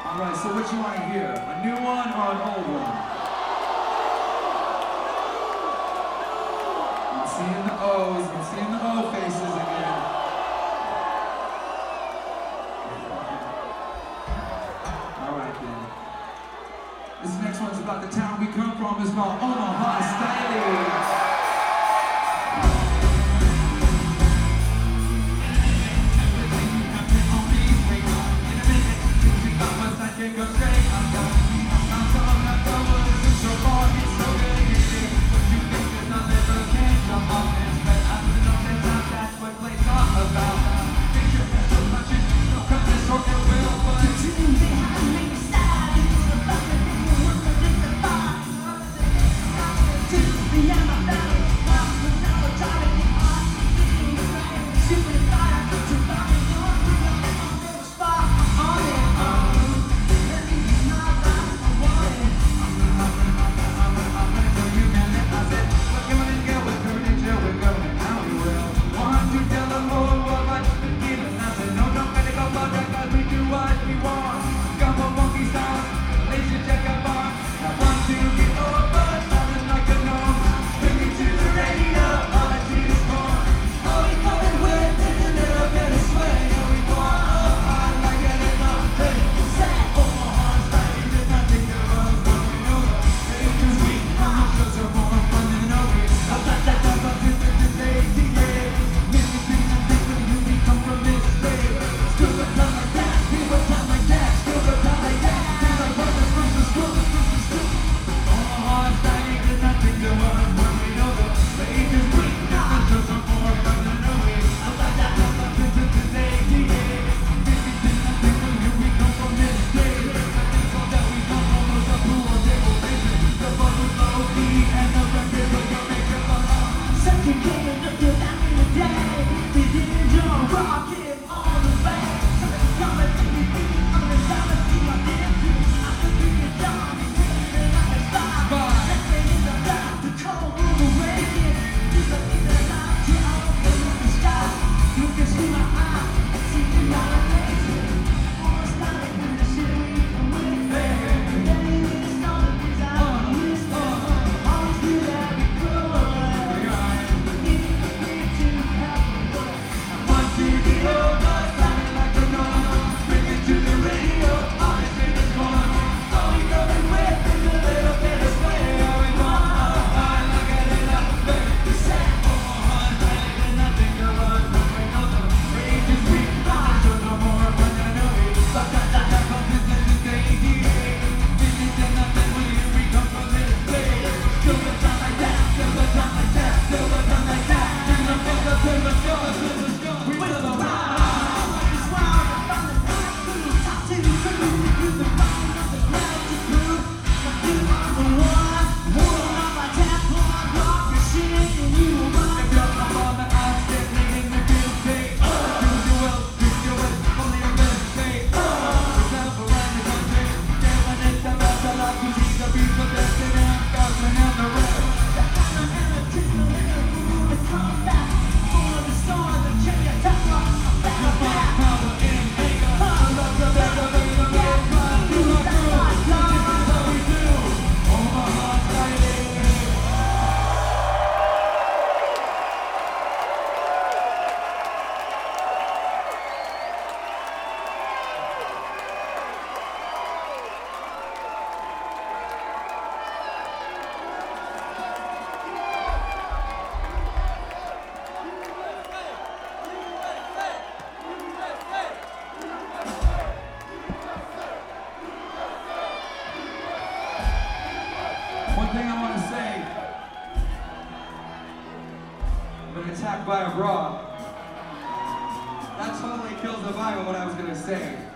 Alright, so what you want to hear? A new one or an old one? I'm seeing the O's, I'm seeing the O faces again. Alright then. This next one's about the town we come from. It's called Omaha Style. One thing I want to say, I've been attacked by a bra. That totally kills the vibe of what I was going to say.